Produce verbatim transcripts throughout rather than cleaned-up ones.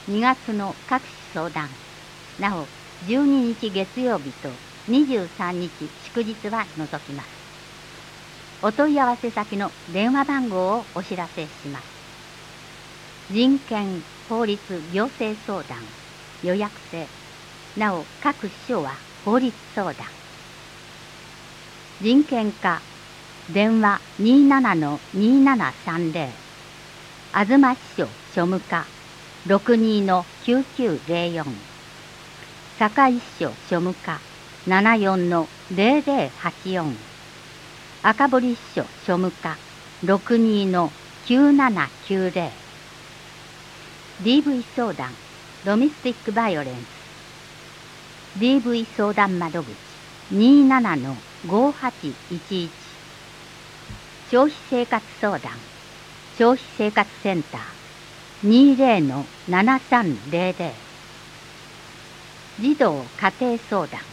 にがつの各種相談、なおじゅうににち月曜日とにじゅうさんにち祝日は除きます。お問い合わせ先の電話番号をお知らせします。人権、法律、行政相談、予約制。なお各書は法律相談。人権課、電話 にーななのにーななさんぜろ。東支所庶務課 ろくにーのきゅうきゅうぜろよん。堺支所庶務課 ななよんのぜろぜろはちよん。赤堀支所庶務課 ろくにーのきゅうななきゅうぜろ。ディーブイ 相談、ドメスティックバイオレンス。ディーブイ 相談窓口 にーななのごはちいちいち。消費生活相談、消費生活センター にーぜろのななさんぜろぜろ。児童家庭相談、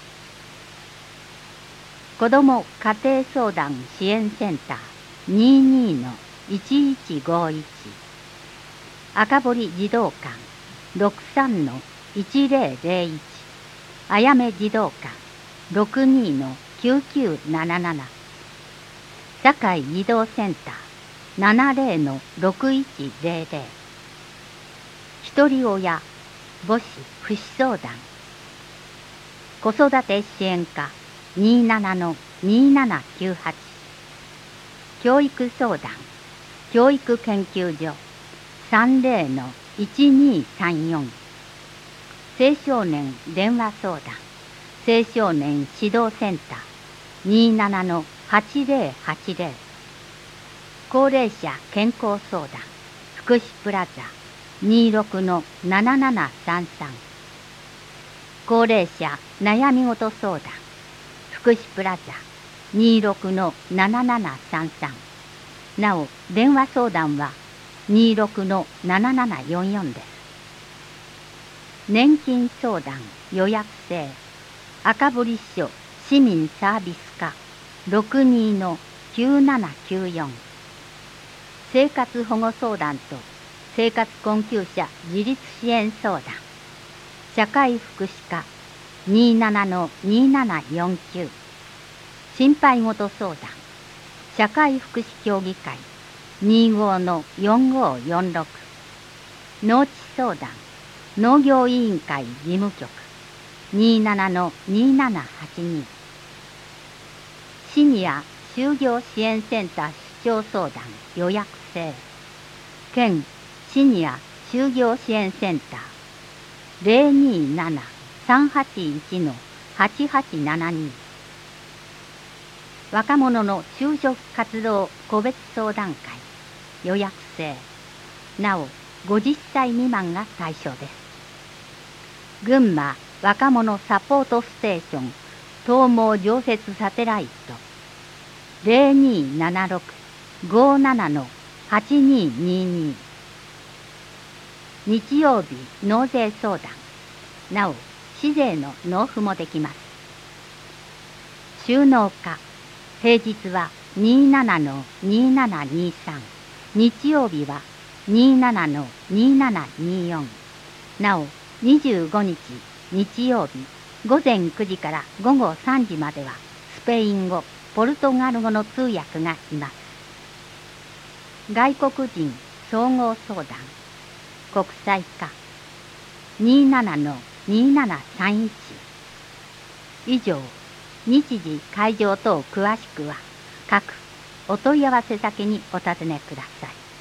子ども家庭相談支援センター にーにーのいちいちごいち。赤堀児童館 ろくさんのいちぜろぜろいち。あやめ児童館 ろくにーのきゅうきゅうなななな。堺児童センター ななぜろのろくいちぜろぜろ。ひとり親、母子、父子相談。子育て支援課 にーななのにーななきゅうはち。教育相談、教育研究所 さんぜろのいちにーさんよん。青少年電話相談、青少年指導センター にーななのはちぜろはちぜろ。高齢者健康相談、福祉プラザ にーろくのななななさんさん。高齢者悩み事相談、福祉プラザ にーろくのななななさんさん。なお電話相談は にーろくのななななよんよん です。年金相談予約制、赤堀支所市民サービス課 ろくにーのきゅうななきゅうよん。生活保護相談と生活困窮者自立支援相談、社会福祉課 にーななのにーななよんきゅう。心配事相談、社会福祉協議会 にーごのよんごよんろく。農地相談、農業委員会事務局 にーななのにーななはちにー。シニア就業支援センター出張相談予約制、県シニア就業支援センター ぜろにーななさんはちいちのはちはちななに。若者の就職活動個別相談会予約制、なおごじゅっさい未満が対象です。群馬若者サポートステーション東毛常設サテライト ぜろにーななろくごーななのはちにーにーにー。日曜日納税相談、なお市税の納付もできます。収納課、平日はにーななのにーななにーさん。日曜日はにーななのにーななにーよん。なおにじゅうごにち日曜日ごぜんくじからごごさんじまではスペイン語、ポルトガル語の通訳がいます。外国人総合相談、国際課 にーななのにーななさんいち。以上、日時会場等詳しくは各お問い合わせ先にお尋ねください。